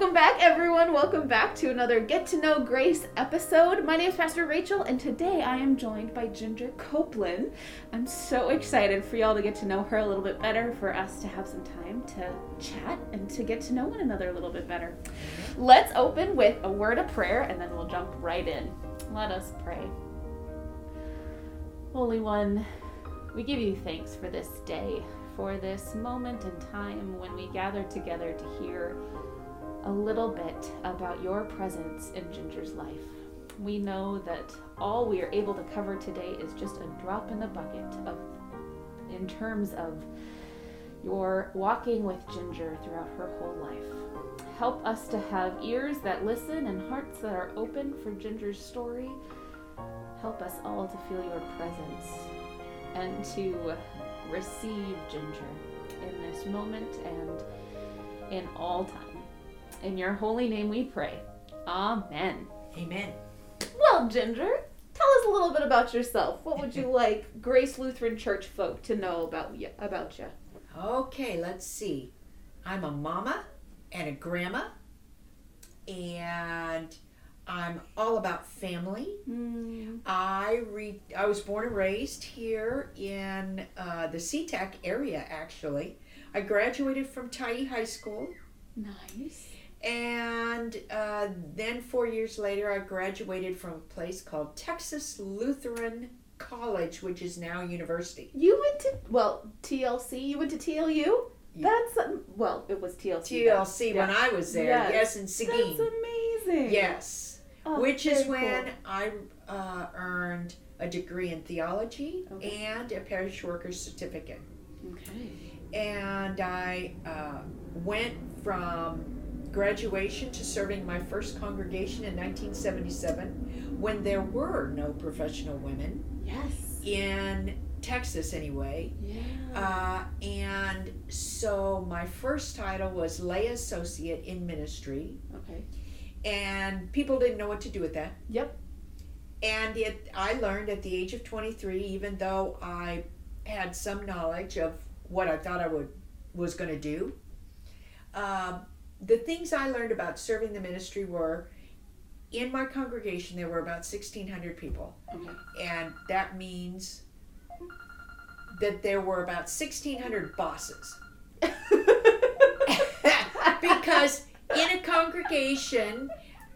Welcome back, everyone. Welcome back to another Get to Know Grace episode. My name is Pastor Rachel, and today I am joined by Ginger Copeland. I'm so excited for y'all to get to know her a little bit better, for us to have some time to chat and to get to know one another a little bit better. Let's open with a word of prayer, and then we'll jump right in. Let us pray. Holy One, we give you thanks for this day, for this moment in time when we gather together to hear a little bit about your presence in Ginger's life. We know that all we are able to cover today is just a drop in the bucket in terms of your walking with Ginger throughout her whole life. Help us to have ears that listen and hearts that are open for Ginger's story. Help us all to feel your presence and to receive Ginger in this moment and in all time. In your holy name we pray. Amen. Amen. Well, Ginger, tell us a little bit about yourself. What would you like Grace Lutheran Church folk to know about you? Okay, let's see. I'm a mama and a grandma, and I'm all about family. I was born and raised here in the SeaTac area, actually. I graduated from Tyee High School. Nice. And then 4 years later, I graduated from a place called Texas Lutheran College, which is now university. You went to, TLC. You went to TLU? Yeah. It was TLC. TLC when I was there. Yes, in Seguin. That's amazing. Yes. Oh, which is when cool. I earned a degree in theology and a parish worker certificate. Okay. And I went from graduation to serving my first congregation in 1977 when there were no professional women. Yes. In Texas anyway. Yeah. And so my first title was lay associate in ministry. Okay. And people didn't know what to do with that. Yep. And I learned at the age of 23, even though I had some knowledge of what I thought I was going to do, the things I learned about serving the ministry were, in my congregation there were about 1,600 people. Okay. And that means that there were about 1,600 bosses. Because in a congregation,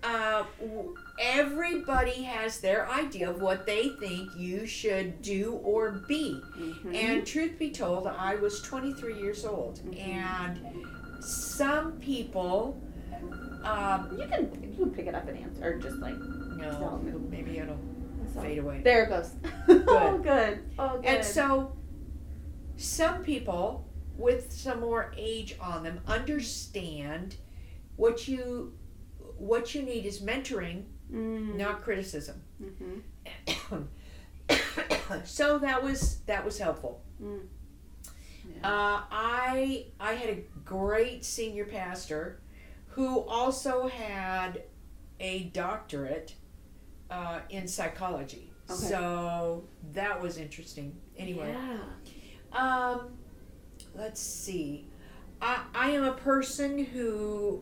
everybody has their idea of what they think you should do or be. Mm-hmm. And truth be told, I was 23 years old. Mm-hmm. And some people... you can pick it up and answer, or just no, maybe it'll fade away. There it goes. Good. Oh, good. Oh, good. And so, some people with some more age on them understand what you need is mentoring, not criticism. Mm-hmm. So that was helpful. Mm. Yeah. I had a great senior pastor who also had a doctorate in psychology. Okay. So that was interesting. Anyway. Yeah. Let's see. I am a person who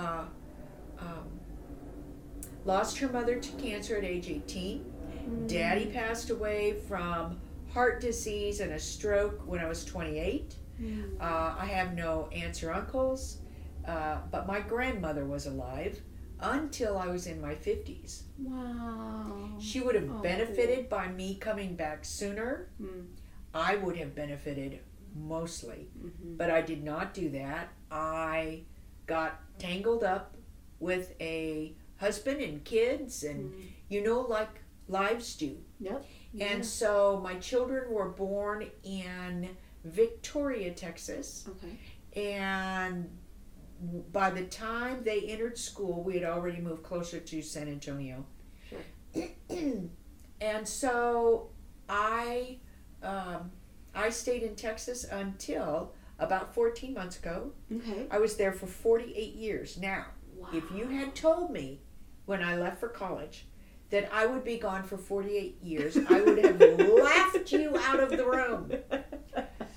lost her mother to cancer at age 18. Daddy passed away from heart disease and a stroke when I was 28. I have no aunts or uncles, but my grandmother was alive until I was in my 50s. Wow. She would have benefited by me coming back sooner. I would have benefited mostly, but I did not do that. I got tangled up with a husband and kids, and like lives do. Yep. Yeah. And so my children were born in Victoria, Texas. Okay. And by the time they entered school, we had already moved closer to San Antonio. Sure. And so I stayed in Texas until about 14 months ago. Okay. I was there for 48 years. Now, if you had told me when I left for college that I would be gone for 48 years, I would have laughed you out of the room.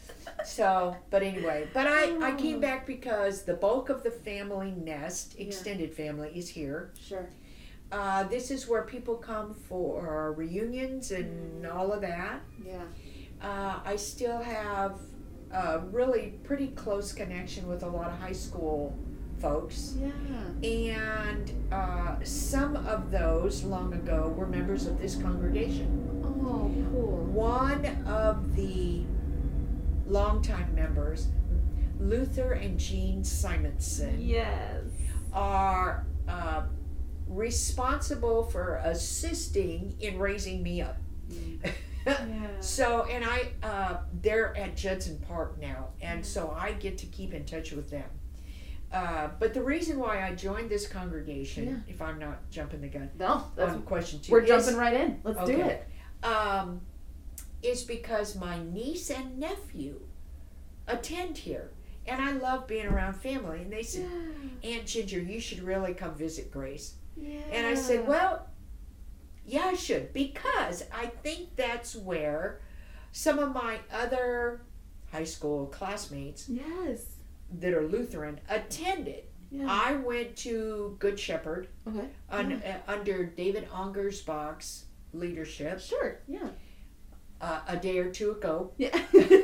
So, but anyway, I came back because the bulk of the family nest, extended family, is here. Sure. This is where people come for reunions and all of that. Yeah. I still have a really pretty close connection with a lot of high school folks. Yeah. And some of those long ago were members of this congregation. Oh, cool. One of the longtime members, Luther and Jean Simonson, Yes. are responsible for assisting in raising me up. Yeah. So, and they're at Judson Park now, and so I get to keep in touch with them. But the reason why I joined this congregation, if I'm not jumping the gun, No, that's on question 2, we're jumping right in. Let's do it. Is because my niece and nephew attend here. And I love being around family. And they said, Aunt Ginger, you should really come visit Grace. Yeah. And I said, well, yeah, I should. Because I think that's where some of my other high school classmates that are Lutheran attended. Yeah. I went to Good Shepherd under David Ongersbach's leadership. Sure, yeah. A day or two ago. Yeah.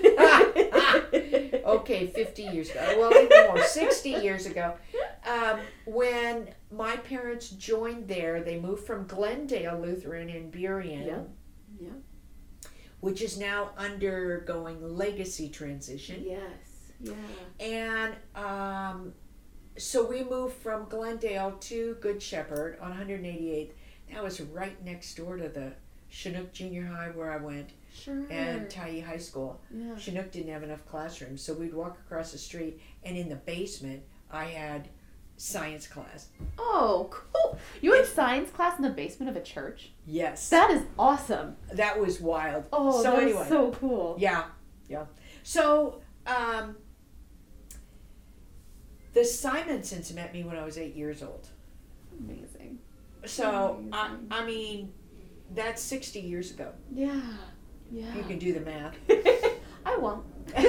Okay, 50 years ago. Well, even more, 60 years ago. When my parents joined there, they moved from Glendale Lutheran in Burien, which is now undergoing legacy transition. Yes, yeah. And so we moved from Glendale to Good Shepherd on 188th. That was right next door to the Chinook Junior High where I went. Sure. And Tyee High School. Yeah. Chinook didn't have enough classrooms, so we'd walk across the street, and in the basement, I had science class. Oh, cool. You had science class in the basement of a church? Yes. That is awesome. That was wild. Oh, so that anyway, is so cool. Yeah, yeah. So, the Simonsons met me when I was 8 years old. Amazing. So, I mean, that's 60 years ago. Yeah. Yeah. You can do the math. I won't.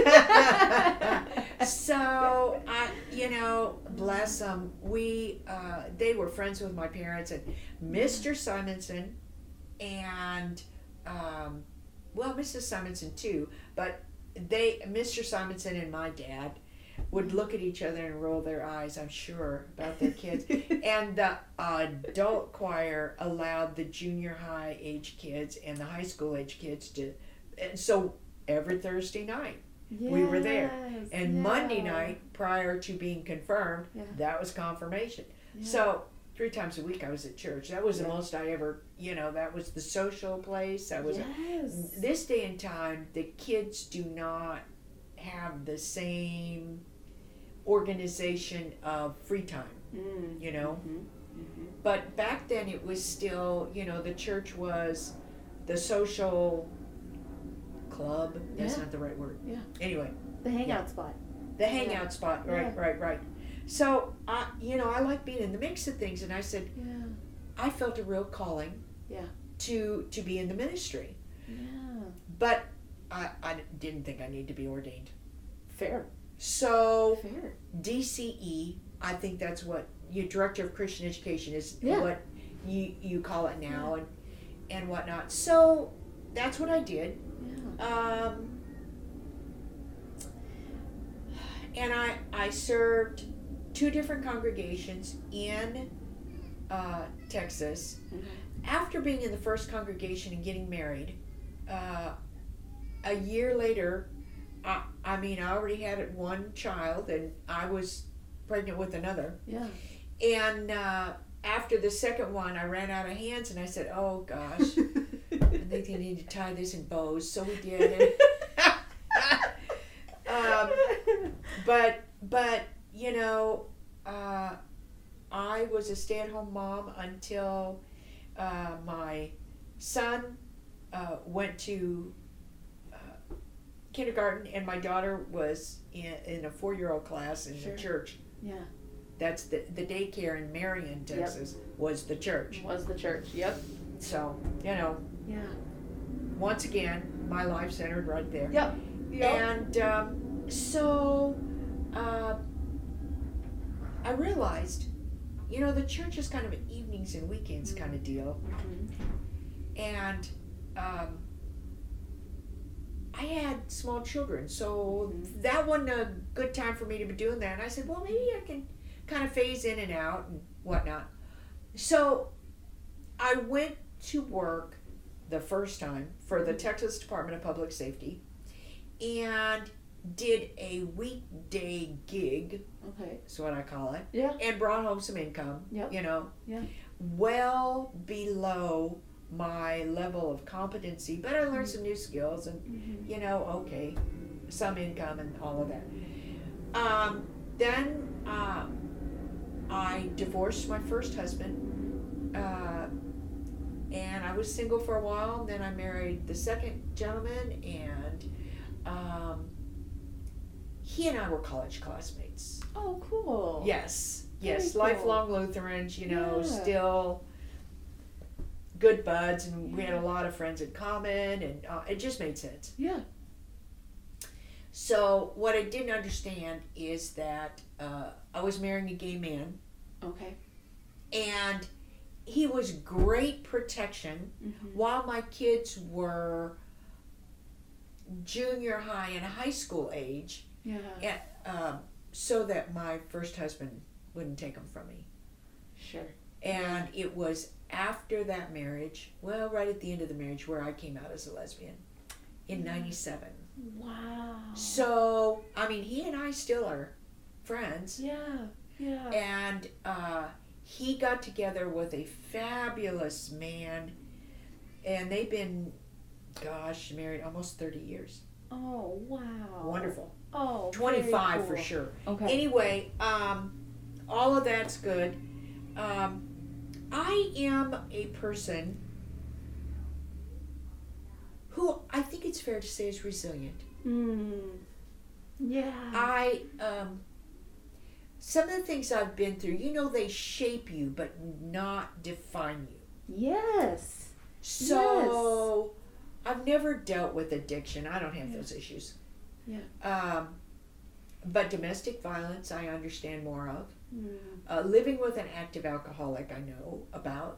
So, bless them. They were friends with my parents, and Mr. Simonson and, Mrs. Simonson too, but Mr. Simonson and my dad would look at each other and roll their eyes, I'm sure, about their kids. And the adult choir allowed the junior high age kids and the high school age kids to, and so every Thursday night we were there. And Monday night, prior to being confirmed, that was confirmation. Yeah. So 3 times a week I was at church. That was the most I ever, that was the social place. This day and time, the kids do not have the same organization of free time, But back then it was still, the church was the social club. That's not the right word. Yeah. Anyway. The hangout spot. The hangout spot. Right. So, I like being in the mix of things, and I said, I felt a real calling to be in the ministry. Yeah. But I didn't think I needed to be ordained. Fair. So, DCE, I think that's what your Director of Christian Education is what you call it now and whatnot. So, that's what I did. Yeah. And I served 2 different congregations in Texas. Mm-hmm. After being in the first congregation and getting married, a year later, I already had 1 child, and I was pregnant with another. Yeah. And after the second one, I ran out of hands, and I said, "Oh gosh, I think they need to tie this in bows." So we did. But I was a stay-at-home mom until my son went to kindergarten, and my daughter was in a 4-year-old class in the church. Yeah. That's the daycare in Marion, Texas, was the church. Yep. So, once again, my life centered right there. Yep. And So I realized, the church is kind of an evenings and weekends kind of deal. And I had small children, so that wasn't a good time for me to be doing that. And I said, well, maybe I can kind of phase in and out and whatnot. So I went to work the first time for the Texas Department of Public Safety and did a weekday gig. Okay. That's what I call it. Yeah. And brought home some income. Yep. Yeah. Well below my level of competency, but I learned some new skills and, okay, some income and all of that. Then I divorced my first husband, and I was single for a while. And then I married the second gentleman, and he and I were college classmates. Oh, cool. Yes, Very cool. lifelong Lutherans, still good buds, and we had a lot of friends in common, and it just made sense. Yeah. So what I didn't understand is that I was marrying a gay man. Okay. And he was great protection while my kids were junior high and high school age. Yeah. And, so that my first husband wouldn't take them from me. Sure. And it was after that marriage, right at the end of the marriage, where I came out as a lesbian in 97. Wow. So, he and I still are friends. Yeah. Yeah. And he got together with a fabulous man, and they've been, married almost 30 years. Oh, wow. Wonderful. Oh, 25 cool. for sure. Okay. Anyway, all of that's good. I am a person who I think it's fair to say is resilient. Yeah. Some of the things I've been through, they shape you but not define you. Yes. So I've never dealt with addiction. I don't have those issues. Yeah. But domestic violence, I understand more of. Living with an active alcoholic, I know about.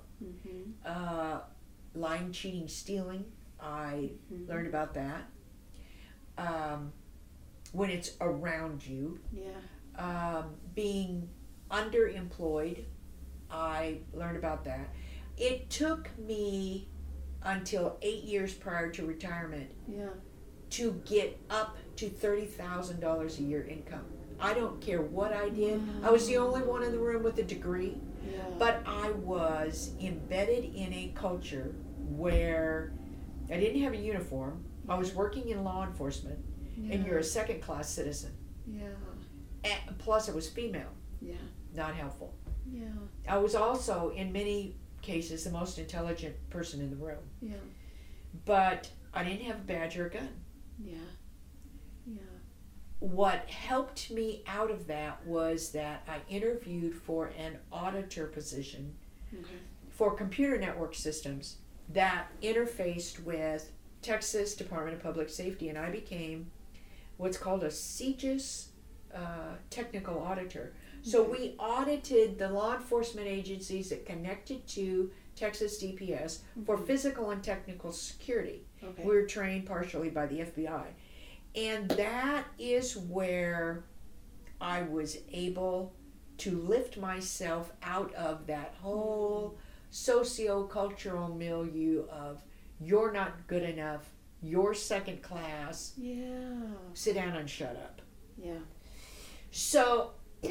Lying, cheating, stealing, I learned about that. When it's around you. Yeah. Being underemployed, I learned about that. It took me until 8 years prior to retirement to get up to $30,000 a year income. I don't care what I did. Wow. I was the only one in the room with a degree, but I was embedded in a culture where I didn't have a uniform. I was working in law enforcement, and you're a second-class citizen. Yeah. And plus, I was female. Yeah. Not helpful. Yeah. I was also, in many cases, the most intelligent person in the room. Yeah. But I didn't have a badge or a gun. Yeah. Yeah. What helped me out of that was that I interviewed for an auditor position for computer network systems that interfaced with Texas Department of Public Safety, and I became what's called a CJIS technical auditor. So we audited the law enforcement agencies that connected to Texas DPS for physical and technical security. Okay. We were trained partially by the FBI. And that is where I was able to lift myself out of that whole socio-cultural milieu of you're not good enough, you're second class, sit down and shut up. Yeah. So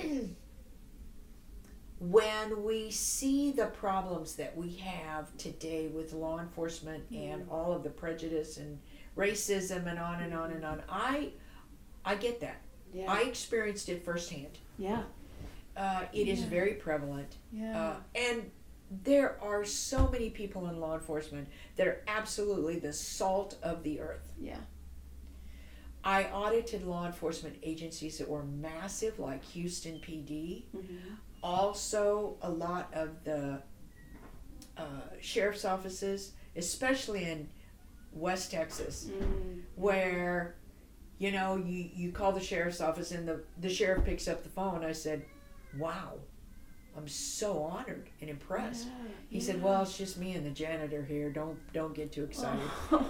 when we see the problems that we have today with law enforcement and all of the prejudice and racism and on and on and on, I get that. Yeah. I experienced it firsthand. Yeah. It is very prevalent. Yeah. And there are so many people in law enforcement that are absolutely the salt of the earth. Yeah. I audited law enforcement agencies that were massive, like Houston PD. Also, a lot of the sheriff's offices, especially in West Texas, where, you know, you call the sheriff's office and the sheriff picks up the phone. I said, wow, I'm so honored and impressed. He said, well, it's just me and the janitor here. Don't get too excited.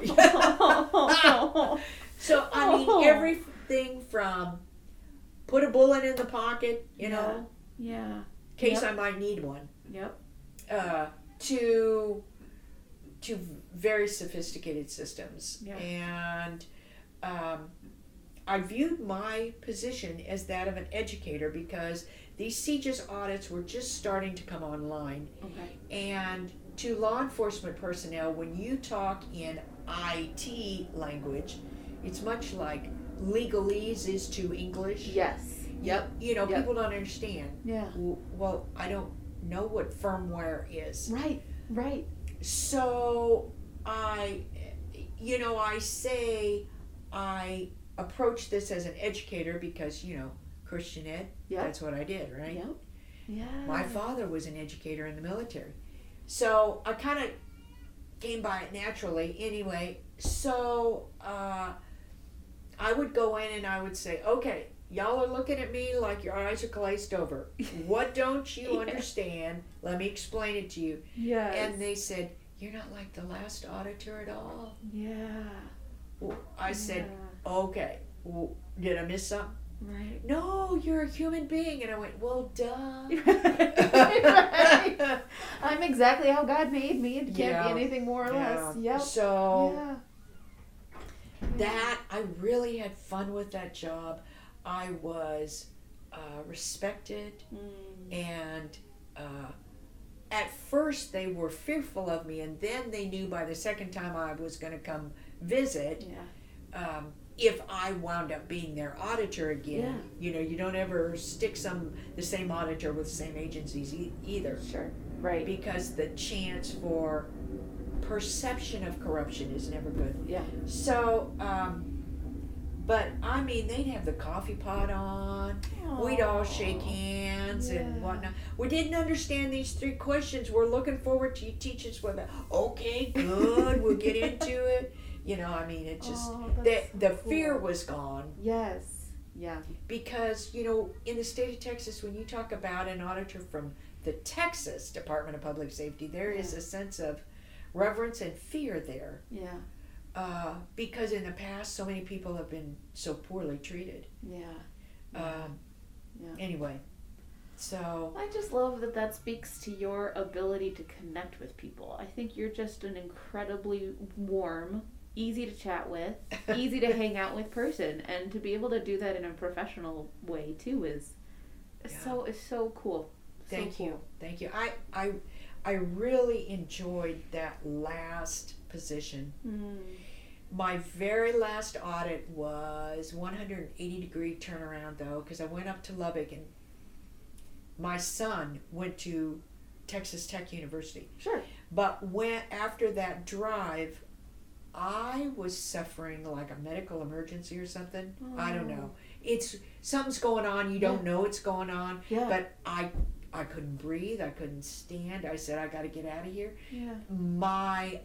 So, I mean, everything from put a bullet in the pocket, you know, in case I might need one. To very sophisticated systems. And I viewed my position as that of an educator because these CJIS audits were just starting to come online. And to law enforcement personnel, when you talk in IT language, it's much like legalese is to English. You know, people don't understand. Well, I don't know what firmware is. Right. So I say I approach this as an educator because, you know, Christian ed, that's what I did, right? My father was an educator in the military. So I kind of came by it naturally anyway. So I would go in and I would say, okay, y'all are looking at me like your eyes are glazed over. What don't you understand? Let me explain it to you. And they said, you're not like the last auditor at all. Well, I said, okay. Well, did I miss something? No, you're a human being. And I went, well, duh. I'm exactly how God made me. It can't be anything more or less. So that, I really had fun with that job. I was respected, and at first they were fearful of me, and then they knew by the second time I was going to come visit, if I wound up being their auditor again. You know, you don't ever stick the same auditor with the same agencies either. Because the chance for perception of corruption is never good. So, but I mean, they'd have the coffee pot on. We'd all shake hands and whatnot. We didn't understand these 3 questions. We're looking forward to you teach us what. Okay, good. We'll get into it. You know, I mean, it just the fear was gone. Because, you know, in the state of Texas, when you talk about an auditor from the Texas Department of Public Safety, there is a sense of reverence and fear there. Because in the past, so many people have been so poorly treated. Anyway, so I just love that speaks to your ability to connect with people. I think you're just an incredibly warm, easy to chat with, easy to hang out with person, and to be able to do that in a professional way too is so cool. Thank you. I really enjoyed that last position. My very last audit was 180-degree turnaround, though, because I went up to Lubbock, and my son went to Texas Tech University. But after that drive, I was suffering like a medical emergency or something. I don't know. Something's going on. You don't know what's going on. But I couldn't breathe. I couldn't stand. I said, I got to get out of here. My,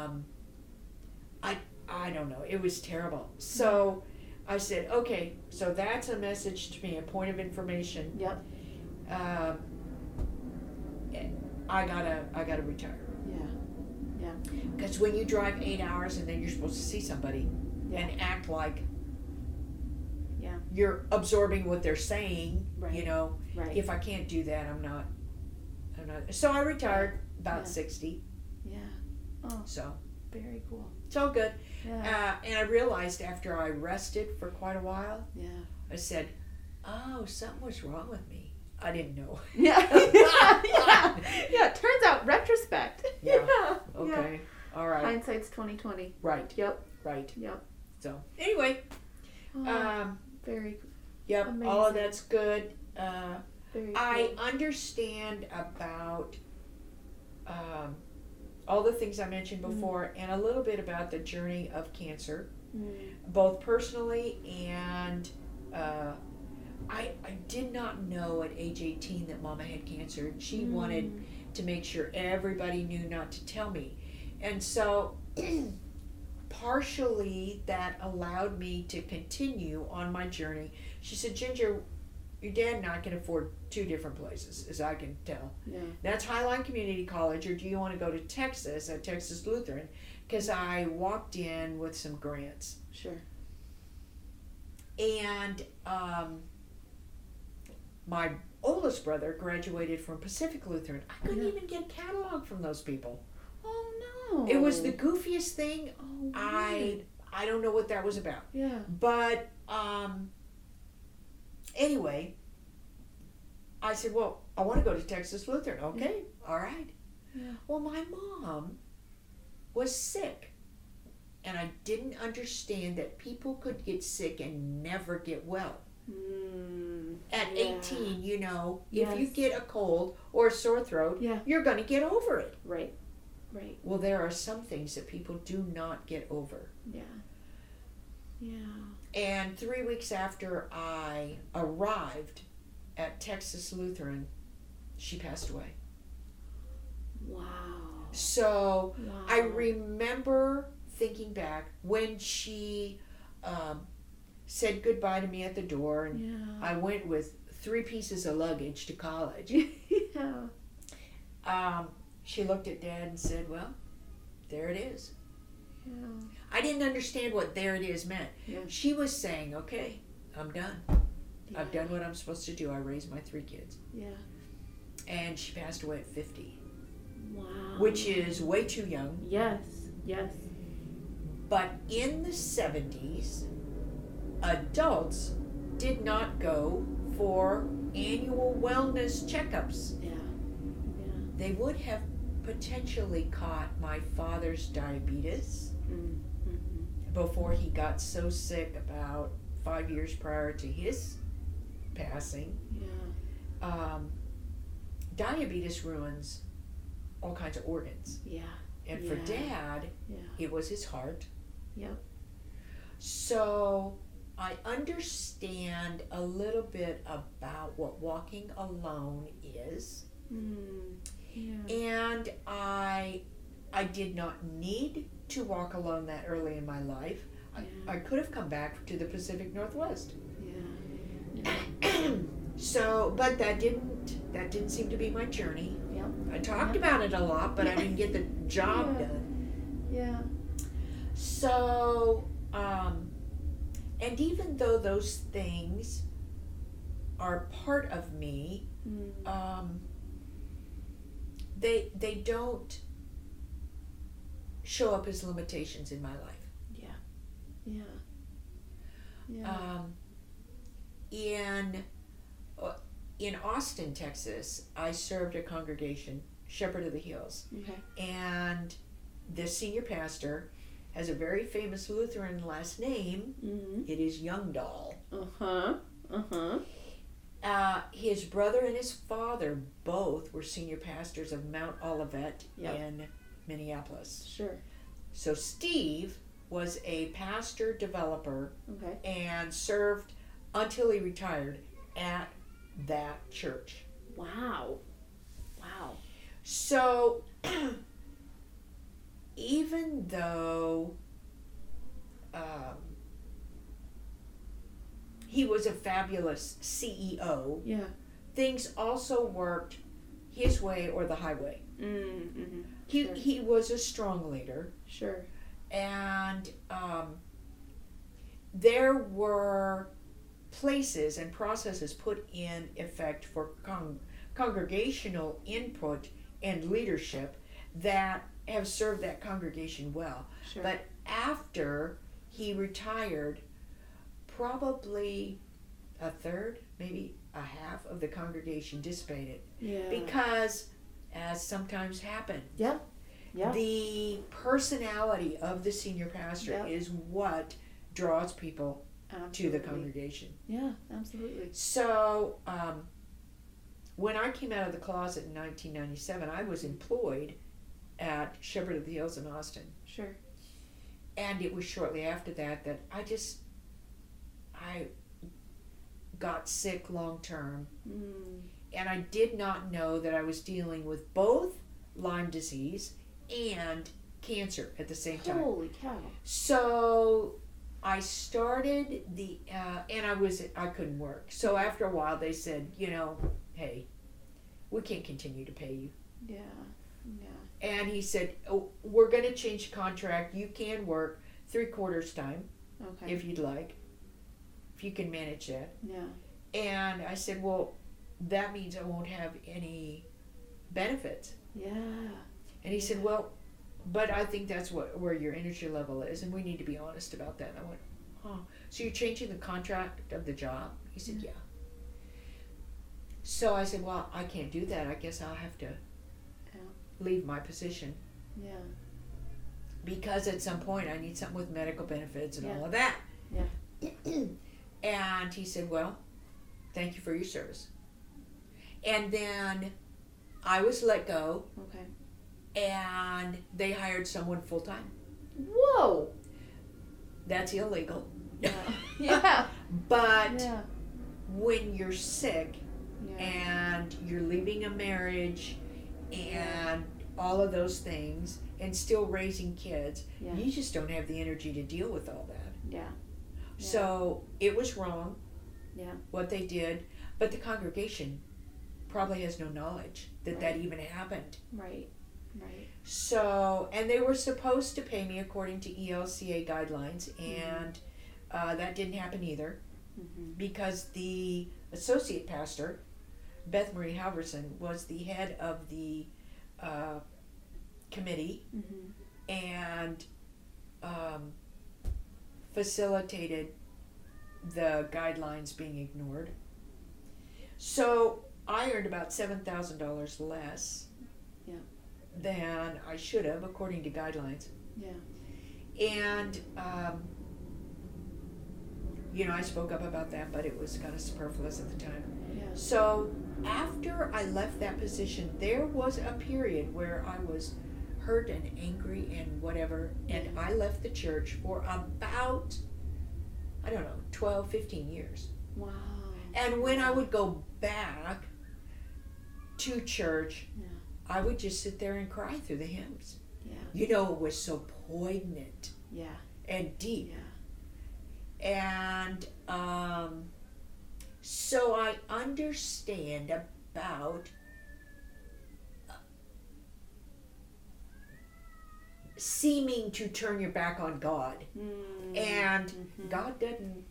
I don't know. It was terrible. So I said, okay, so that's a message to me, a point of information. I gotta retire. Because when you drive 8 hours and then you're supposed to see somebody and act like you're absorbing what they're saying, you know, if I can't do that, I'm not. So I retired about 60. So very cool. It's all good. And I realized after I rested for quite a while, I said, oh, something was wrong with me. I didn't know. It turns out retrospect. Okay. All right. Hindsight's 20/20. Right. Right. So anyway, very. Amazing. All of that's good. I understand about all the things I mentioned before, and a little bit about the journey of cancer, both personally and I did not know at age 18 that Mama had cancer, and she wanted to make sure everybody knew not to tell me. And so partially that allowed me to continue on my journey. She said, Ginger, your dad and I can afford 2 different places, as I can tell. Yeah. That's Highline Community College, or do you want to go to Texas, at Texas Lutheran? Because I walked in with some grants. Sure. And my oldest brother graduated from Pacific Lutheran. I couldn't even get a catalog from those people. Oh no. It was the goofiest thing. Oh, I don't know what that was about. Yeah. But anyway, I said, well, I want to go to Texas Lutheran. Okay, all right. Yeah. Well, my mom was sick, and I didn't understand that people could get sick and never get well. At 18, you know, if you get a cold or a sore throat, you're going to get over it. Right. Right. Well, there are some things that people do not get over. Yeah. Yeah. And 3 weeks after I arrived at Texas Lutheran, she passed away. Wow. So I remember thinking back when she said goodbye to me at the door, and I went with 3 pieces of luggage to college. She looked at Dad and said, well, there it is. Yeah. I didn't understand what there it is meant. Yeah. She was saying, okay, I'm done. I've done what I'm supposed to do. I raised my 3 kids. Yeah. And she passed away at 50. Wow. Which is way too young. Yes. Yes. But in the 70s, adults did not go for annual wellness checkups. Yeah. Yeah. They would have potentially caught my father's diabetes before he got so sick about 5 years prior to his passing. Yeah. Diabetes ruins all kinds of organs. Yeah. And for Dad, it was his heart. Yep. So I understand a little bit about what walking alone is. Yeah. And I did not need to walk alone that early in my life. I could have come back to the Pacific Northwest. Yeah. So, but that didn't seem to be my journey. Yep. I talked about it a lot, but I didn't get the job done. Yeah. So, and even though those things are part of me, they don't show up as limitations in my life. Yeah. Yeah. Yeah. In Austin, Texas, I served a congregation, Shepherd of the Hills. Okay. And the senior pastor has a very famous Lutheran last name. It is Youngdahl. His brother and his father both were senior pastors of Mount Olivet in Minneapolis. Sure. So Steve was a pastor developer and served until he retired at that church. Wow. Wow. So even though he was a fabulous CEO, things also worked his way or the highway. He was a strong leader. Sure. And there were places and processes put in effect for congregational input and leadership that have served that congregation well. Sure. But after he retired, probably a third, maybe a half of the congregation dissipated. Yeah. Because, as sometimes happened, the personality of the senior pastor is what draws people to the congregation. Yeah, absolutely. So, when I came out of the closet in 1997, I was employed at Shepherd of the Hills in Austin. Sure. And it was shortly after that that I got sick long term. And I did not know that I was dealing with both Lyme disease and cancer at the same time. Holy cow. So I started and I couldn't work. So after a while they said, hey, we can't continue to pay you. Yeah. And he said, we're going to change the contract. You can work 3/4 time if you'd like, if you can manage that. Yeah. And I said, well, that means I won't have any benefits. Yeah. And he said, well, but I think that's where your energy level is, and we need to be honest about that. And I went, oh, so you're changing the contract of the job? He said, yeah. So I said, well, I can't do that. I guess I'll have to leave my position. Yeah. Because at some point I need something with medical benefits and all of that. Yeah. And he said, well, thank you for your service. And then I was let go. Okay. And they hired someone full time. Whoa! That's illegal. Yeah. Yeah. But when you're sick Yeah. and you're leaving a marriage and all of those things and still raising kids, you just don't have the energy to deal with all that. Yeah. So it was wrong. Yeah. What they did, but the congregation probably has no knowledge that that even happened. Right. So, and they were supposed to pay me according to ELCA guidelines, and that didn't happen either, because the associate pastor, Beth Marie Halverson, was the head of the committee and facilitated the guidelines being ignored. So I earned about $7,000 less than I should have, according to guidelines. Yeah. And, I spoke up about that, but it was kind of superfluous at the time. Yeah. So after I left that position, there was a period where I was hurt and angry and whatever, and I left the church for about, 12, 15 years. Wow. And when I would go back to church, I would just sit there and cry through the hymns. Yeah. It was so poignant. Yeah. And deep. Yeah. And so I understand about seeming to turn your back on God. And God doesn't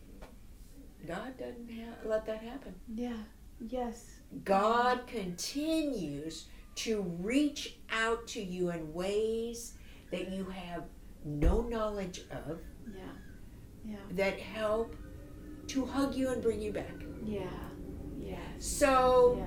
let that happen. Yeah. Yes. God continues to reach out to you in ways that you have no knowledge of. Yeah. That help to hug you and bring you back. Yeah. Yes. So,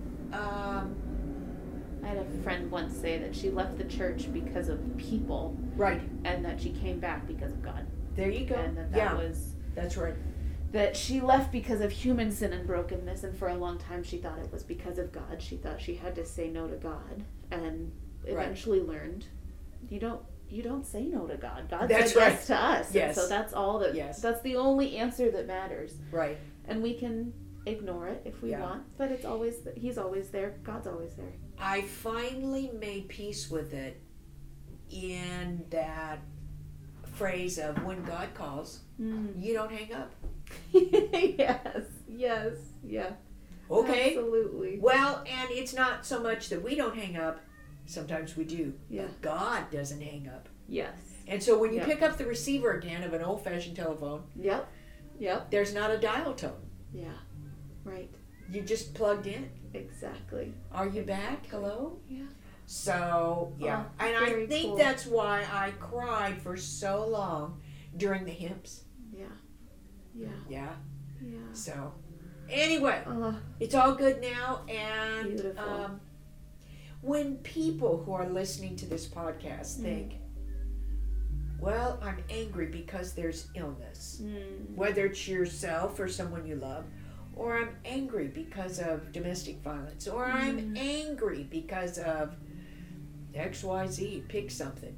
I had a friend once say that she left the church because of people. Right. And that she came back because of God. There you go. And that was... That's right. That she left because of human sin and brokenness, and for a long time she thought it was because of God. She thought she had to say no to God, and eventually learned you don't say no to God. God said yes to us. Yes. And so that's all that. Yes. That's the only answer that matters. Right. And we can ignore it if we want, but it's always He's always there. God's always there. I finally made peace with it in that phrase of when God calls, you don't hang up. Yes. Yeah. Okay. Absolutely. Well, and it's not so much that we don't hang up. Sometimes we do. Yeah. But God doesn't hang up. Yes. And so when you pick up the receiver again of an old-fashioned telephone, Yep. There's not a dial tone. Yeah. Right. You just plugged in. Exactly. Are you back? Hello? Yeah. So, yeah. Oh, and I think cool. that's why I cried for so long during the hymns. Yeah. So, anyway, it's all good now. And beautiful. When people who are listening to this podcast think, well, I'm angry because there's illness, whether it's yourself or someone you love, or I'm angry because of domestic violence, or I'm angry because of XYZ, pick something.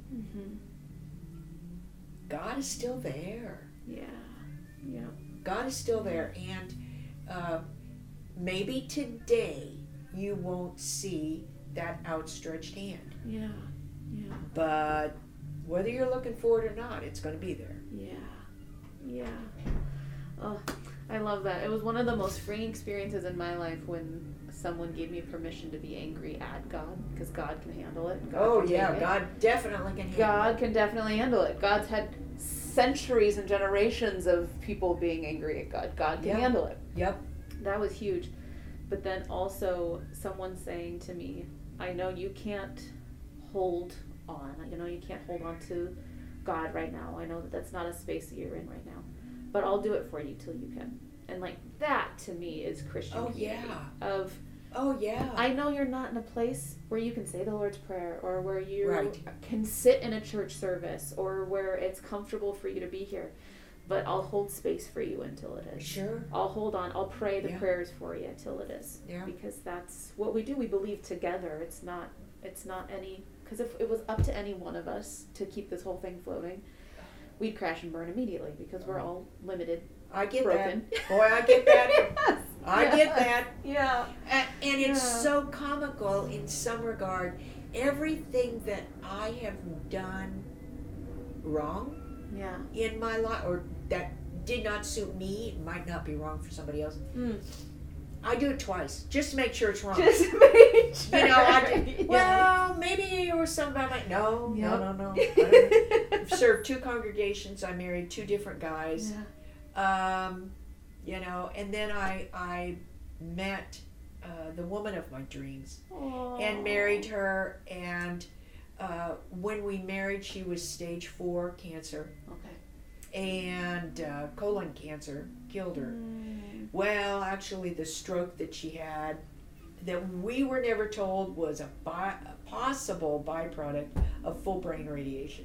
God is still there. Yeah. God is still there, and maybe today you won't see that outstretched hand. Yeah. But Whether you're looking for it or not, it's going to be there. Yeah. Oh, I love that. It was one of the most freeing experiences in my life when someone gave me permission to be angry at God, because God can handle it. God definitely can handle it. God can definitely handle it. God's had centuries and generations of people being angry at God. God can handle it. Yep. That was huge. But then also someone saying to me, I know you can't hold on. You can't hold on to God right now. I know that that's not a space that you're in right now. But I'll do it for you till you can. And like that to me is Christian community. I know you're not in a place where you can say the Lord's Prayer, or where you can sit in a church service, or where it's comfortable for you to be here. But I'll hold space for you until it is. Sure. I'll hold on. I'll pray the prayers for you till it is. Yeah. Because that's what we do. We believe together. It's not any... Because if it was up to any one of us to keep this whole thing floating, we'd crash and burn immediately, because we're all limited. I get broken. that. Boy, I get that. Yes. I get that. Yeah. And it's so comical in some regard. Everything that I have done wrong in my life, or that did not suit me, might not be wrong for somebody else. I do it twice, just to make sure it's wrong. Just to make sure. Well, maybe it was something about my... No. I've served 2 congregations. I married 2 different guys. Yeah. And then I met the woman of my dreams. Aww. And married her. And when we married, she was stage 4 cancer. Okay. And colon cancer killed her. Well, actually, the stroke that she had, that we were never told was a possible byproduct of full brain radiation.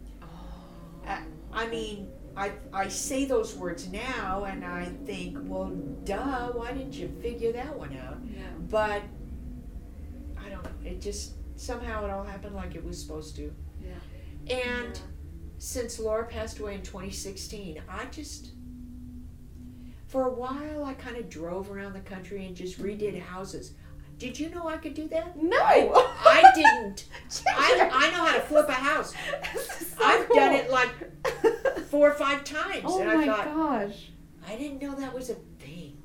Oh. I mean, I say those words now, and I think, well, duh, why didn't you figure that one out? Yeah. But I don't know. It just, somehow it all happened like it was supposed to. Yeah. And since Laura passed away in 2016, for a while, I kind of drove around the country and just redid houses. Did you know I could do that? No! I didn't. I know how to flip a house. I've done it like 4 or 5 times. Oh and my I thought, gosh. I didn't know that was a thing.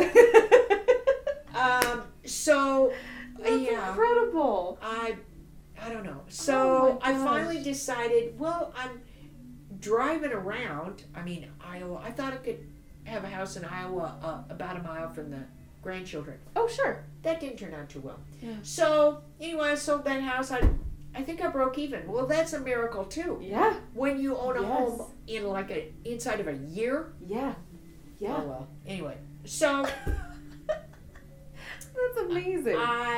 So, that's incredible. I don't know. So I finally decided, well, I'm driving around. I mean, Iowa. I thought I could have a house in Iowa about a mile from the grandchildren. Oh, sure. That didn't turn out too well. Yeah. So, anyway, I sold that house. I think I broke even. Well, that's a miracle, too. Yeah. When you own a home in inside of a year. Yeah. Yeah. Oh, well. Anyway, so... That's amazing.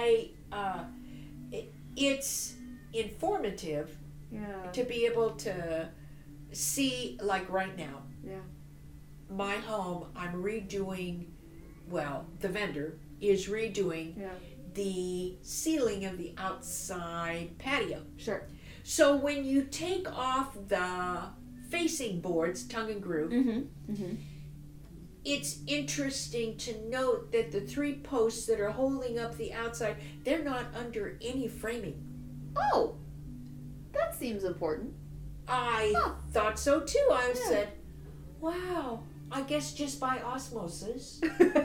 It's informative to be able to see, like right now. Yeah. My home, I'm redoing, the vendor is redoing the ceiling of the outside patio. Sure. So when you take off the facing boards, tongue and groove, it's interesting to note that the 3 posts that are holding up the outside, they're not under any framing. Oh, that seems important. I thought so too. I said, wow. I guess just by osmosis.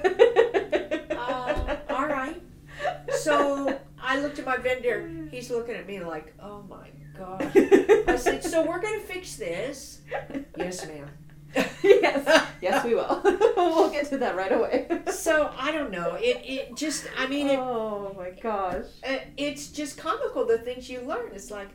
All right. So I looked at my vendor. He's looking at me like, oh my gosh. I said, so we're going to fix this. Yes, ma'am. Yes, we will. We'll get to that right away. So I don't know. It just, I mean, oh my gosh. It's just comical, the things you learn. It's like,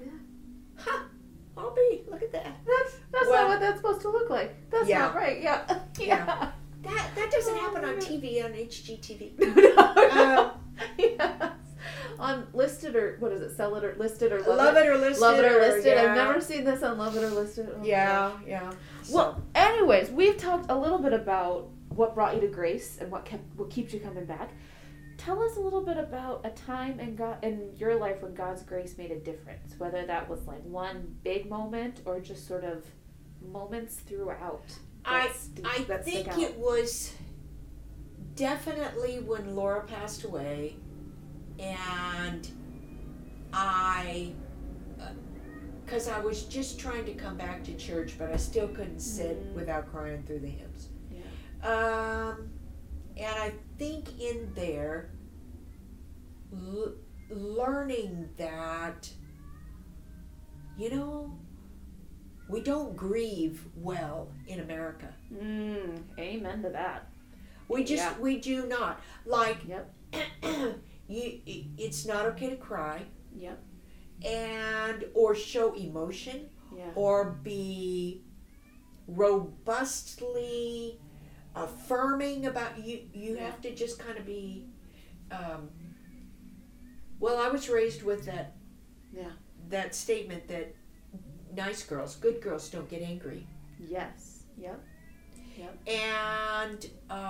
look at that. That's not what that's supposed to look like. That's not right. Yeah. That doesn't happen on TV, on HGTV. Yes. On Listed or what is it? Sell It or Listed or Love It or Listed. Love It or Listed. I've never seen this on Love It or Listed. Oh, yeah. So. Well, anyways, we've talked a little bit about what brought you to Grace and what keeps you coming back. Tell us a little bit about a time in your life when God's grace made a difference, whether that was like one big moment or just sort of moments throughout. I think it was definitely when Laura passed away, and I because I was just trying to come back to church, but I still couldn't sit without crying through the hymns. Yeah. And I think in there, learning that, you know, we don't grieve well in America. Amen to that. We do not. Like, yep. It's not okay to cry. Yep. Or show emotion. Yeah. Or be robustly affirming about you have to just kind of be well, I was raised with that statement that nice girls, good girls don't get angry. Yes. Yep. And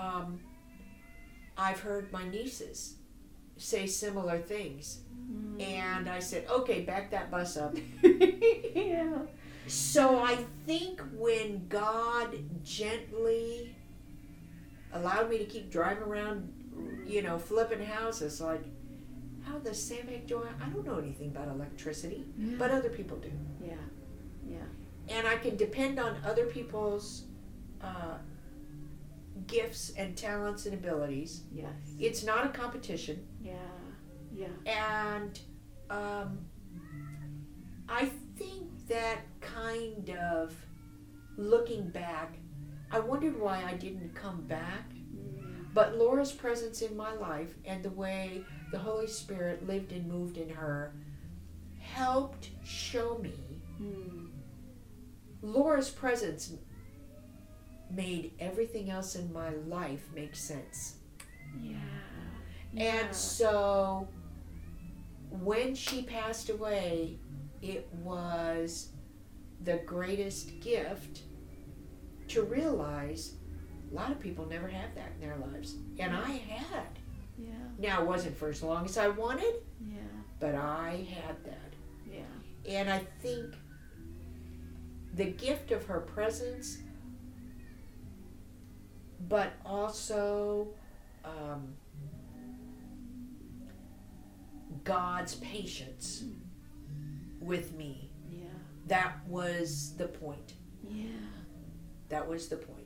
I've heard my nieces say similar things. And I said, okay, back that bus up. Yeah. So I think when God gently allowed me to keep driving around, you know, flipping houses, like, how the Sam heck do I don't know anything about electricity, but other people do. Yeah. And I can depend on other people's gifts and talents and abilities. Yes. It's not a competition. Yeah. And I think that kind of looking back, I wondered why I didn't come back. But Laura's presence in my life and the way the Holy Spirit lived and moved in her helped show me. Laura's presence made everything else in my life make sense. Yeah. And so when she passed away, it was the greatest gift to realize a lot of people never have that in their lives. And I had. Yeah. Now, it wasn't for as long as I wanted, but I had that. Yeah. And I think the gift of her presence, but also God's patience with me. Yeah. That was the point. Yeah. That was the point.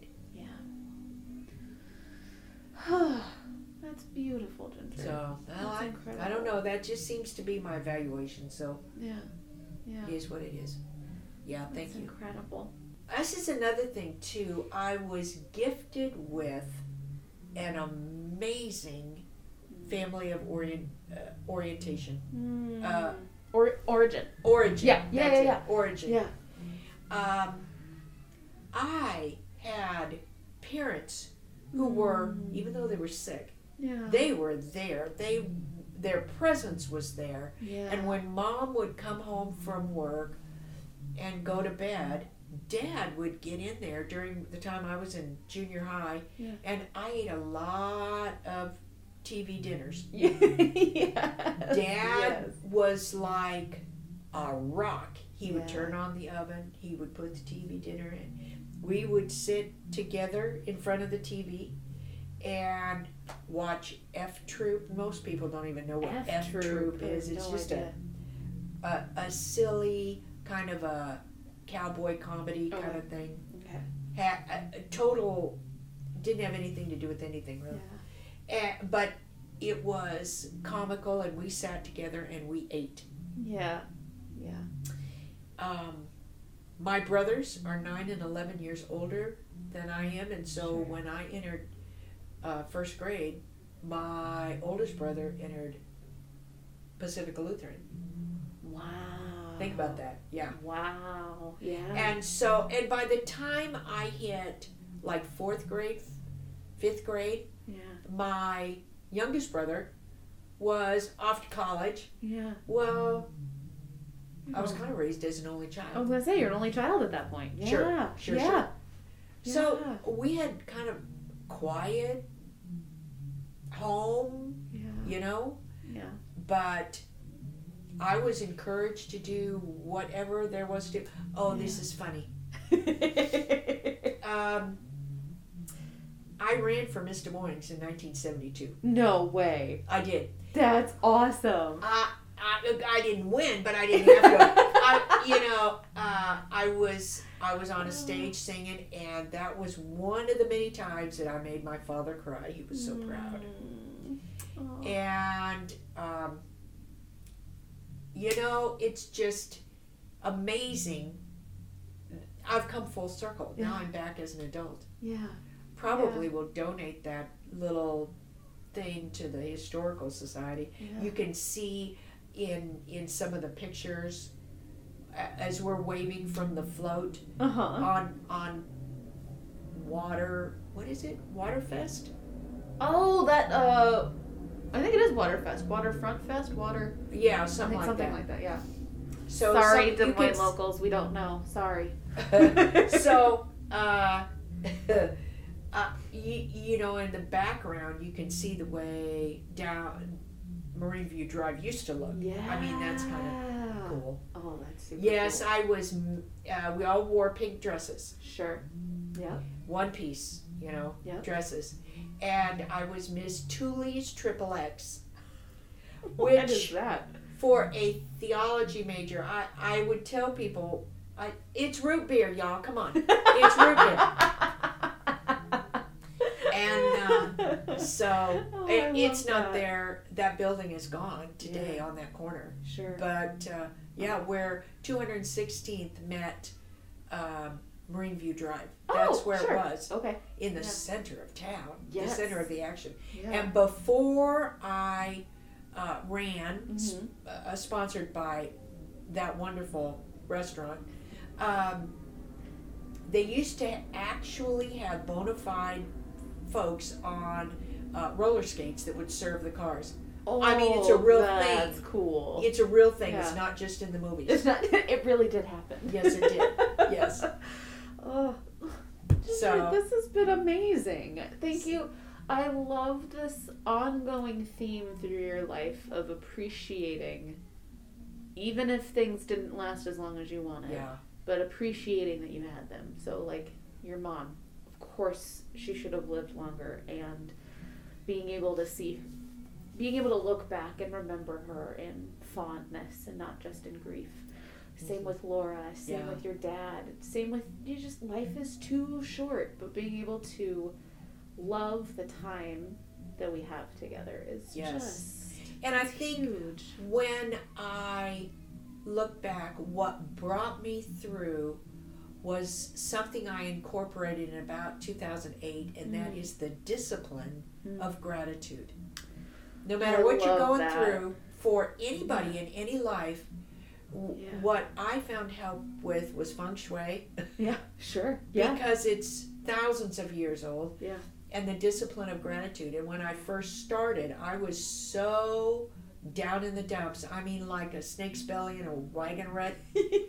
Yeah. That's beautiful, Ginger. So, That's incredible. I don't know. That just seems to be my evaluation. So, Yeah. it is what it is. Yeah, thank you. Incredible. This is another thing, too. I was gifted with an amazing family of orientation. Origin. Origin. Yeah. Origin. Yeah. I had parents who were, even though they were sick, Yeah. they were there. Their presence was there. Yeah. And when Mom would come home from work and go to bed, Dad would get in there during the time I was in junior high, and I ate a lot of TV dinners. Dad was like a rock. He would turn on the oven. He would put the TV dinner in. We would sit together in front of the TV and watch F Troop. Most people don't even know what F Troop is. It's just a silly kind of a cowboy comedy kind of thing. Okay. Total, didn't have anything to do with anything really. But it was comical, and we sat together and we ate. Yeah. My brothers are 9 and 11 years older than I am, and so when I entered first grade, my oldest brother entered Pacifica Lutheran. Wow. Think about that. Yeah. Wow. Yeah. And by the time I hit like 4th grade, 5th grade, my youngest brother was off to college. Yeah. Well, I was kind of raised as an only child. I was going to say, you're an only child at that point. Yeah. Sure. So we had kind of quiet home, you know? Yeah. But I was encouraged to do whatever there was to do. Oh, this is funny. I ran for Miss Des Moines in 1972. No way. I did. That's awesome. I didn't win, but I didn't have to. I was on a stage singing, and that was one of the many times that I made my father cry. He was so proud. And it's just amazing. I've come full circle. Now I'm back as an adult. Yeah. Probably will donate that little thing to the Historical Society. Yeah. You can see in some of the pictures as we're waving from the float on water. What is it? Waterfest? Oh, that I think it is Waterfest. Waterfront Fest. Water. Yeah, something like that. Yeah. So sorry, Des Moines locals. We don't know. Sorry. So, in the background, you can see the way down Marine View Drive used to look. Yeah. I mean, that's kind of cool. Oh, that's super Yes, cool. I was, we all wore pink dresses. Sure. Yeah. One piece, Yep. dresses. And I was Miss Tooley's XXX. What is that? For a theology major, I would tell people, it's root beer, y'all. Come on. It's root beer. And so it's not there. That building is gone today on that corner. Sure. But where 216th met Marine View Drive. That's where it was. Okay. In the center of town. Yes. The center of the action. Yeah. And before I ran, sponsored by that wonderful restaurant, they used to actually have bona fide folks on roller skates that would serve the cars. Oh, I mean, it's a real thing. That's cool. It's a real thing. Yeah. It's not just in the movies. It's not. It really did happen. Yes, it did. Yes. Oh, So this has been amazing. Thank you. I love this ongoing theme through your life of appreciating, even if things didn't last as long as you wanted, but appreciating that you had them. So, like your mom, of course, she should have lived longer, and being able to look back and remember her in fondness and not just in grief. Same with Laura, same with your dad, same with life is too short, but being able to love the time that we have together is just and I think huge. When I look back, what brought me through was something I incorporated in about 2008, and that is the discipline of gratitude. No matter what you're going through, for anybody in any life, what I found help with was feng shui. Yeah, sure. Yeah. Because it's thousands of years old. Yeah. And the discipline of gratitude. And when I first started, I was so down in the dumps. I mean, like a snake's belly in a wagon rut.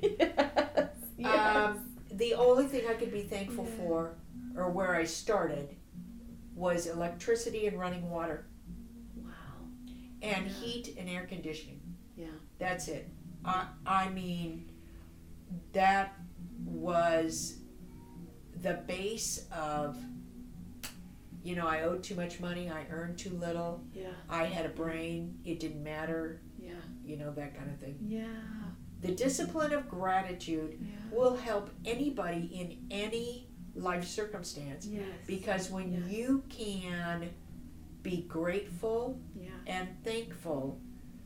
Yes. The only thing I could be thankful for, or where I started, was electricity and running water. Wow. And heat and air conditioning. Yeah. That's it. I mean, that was the base of, I owed too much money, I earned too little, I had a brain, it didn't matter, that kind of thing. Yeah. The discipline of gratitude will help anybody in any life circumstance. Yes. Because when you can be grateful and thankful,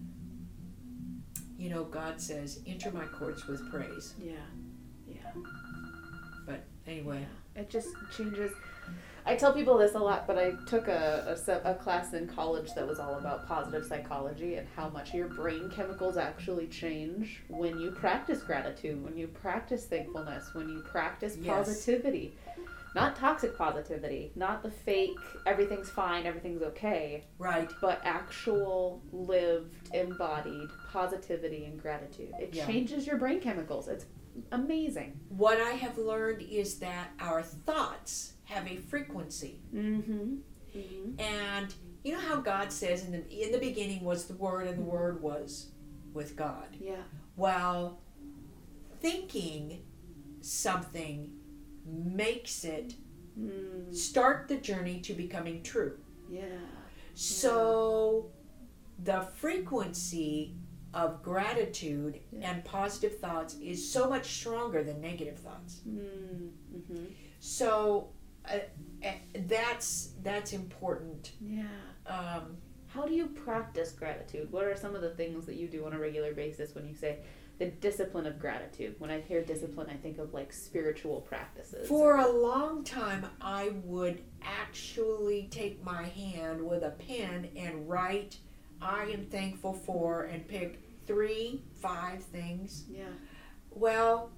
God says, enter my courts with praise. Yeah. But anyway. It just changes. I tell people this a lot, but I took a class in college that was all about positive psychology and how much your brain chemicals actually change when you practice gratitude, when you practice thankfulness, when you practice positivity. Not toxic positivity, not the fake, everything's fine, everything's okay. Right. But actual, lived, embodied positivity and gratitude. It changes your brain chemicals. It's amazing. What I have learned is that our thoughts have a frequency. Mm-hmm. Mm-hmm. And you know how God says in the beginning was the Word, and the Word was with God. Yeah. Well, thinking something makes it start the journey to becoming true. Yeah. So the frequency of gratitude and positive thoughts is so much stronger than negative thoughts. Mm-hmm. So that's important. Yeah. How do you practice gratitude? What are some of the things that you do on a regular basis when you say the discipline of gratitude? When I hear discipline, I think of like spiritual practices. For a long time, I would actually take my hand with a pen and write, I am thankful for, and pick 3, 5 things. Yeah. Well,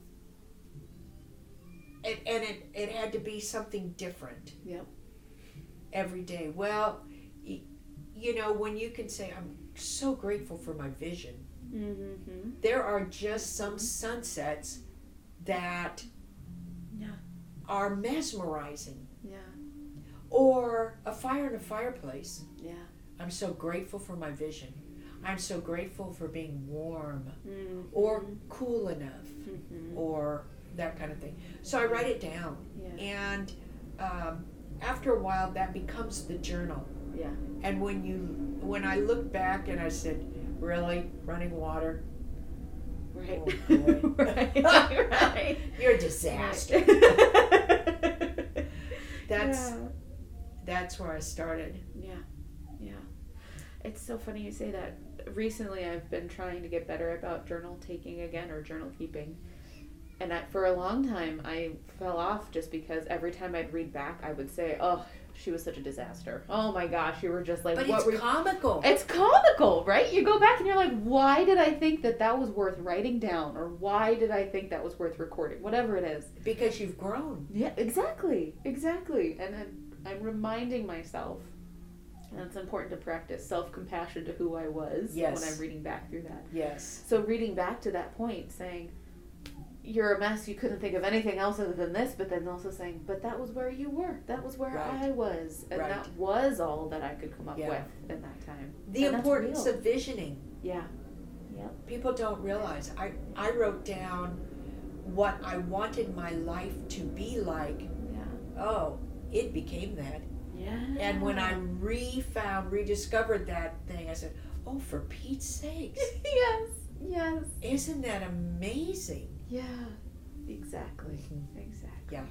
it had to be something different. Yep. Every day. Well, you know, when you can say, I'm so grateful for my vision. Mm-hmm. There are just some sunsets that are mesmerizing. Yeah. Or a fire in a fireplace. Yeah. I'm so grateful for my vision. I'm so grateful for being warm or cool enough or that kind of thing. So I write it down. Yeah. And after a while, that becomes the journal. Yeah. And when I look back and I said, really? Running water? Right. Oh, boy. Right. You're a disaster. Right. That's where I started. Yeah. Yeah. It's so funny you say that. Recently, I've been trying to get better about journal taking again, or journal keeping. And for a long time, I fell off just because every time I'd read back, I would say, oh, she was such a disaster. Oh my gosh, you were just like... But what it's comical. It's comical, right? You go back and you're like, why did I think that was worth writing down? Or why did I think that was worth recording? Whatever it is. Because you've grown. Yeah, exactly. Exactly. And I'm reminding myself, and it's important to practice self-compassion to who I was when I'm reading back through that. Yes. So reading back to that point, saying, you're a mess, you couldn't think of anything else other than this, but then also saying, but that was where you were. That was where I was. And that was all that I could come up with in that time. The importance of visioning. Yeah. Yeah. People don't realize. I wrote down what I wanted my life to be like. Yeah. Oh, it became that. Yeah. And when I rediscovered that thing, I said, oh, for Pete's sakes. Yes. Yes. Isn't that amazing? Yeah, exactly. Exactly. Yeah.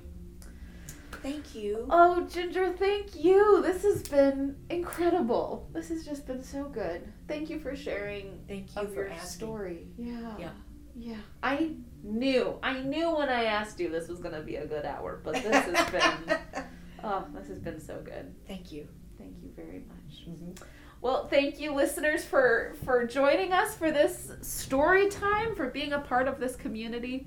Thank you. Oh, Ginger, thank you. This has been incredible. This has just been so good. Thank you for sharing your story. Yeah. Yeah. Yeah. I knew when I asked you this was going to be a good hour, but this has been, this has been so good. Thank you. Thank you very much. Mm-hmm. Well, thank you, listeners, for joining us for this story time, for being a part of this community.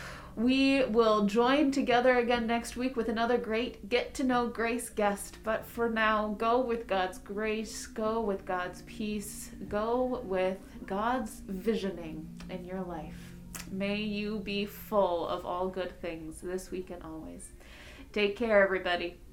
We will join together again next week with another great Get to Know Grace guest. But for now, go with God's grace, go with God's peace, go with God's visioning in your life. May you be full of all good things this week and always. Take care, everybody.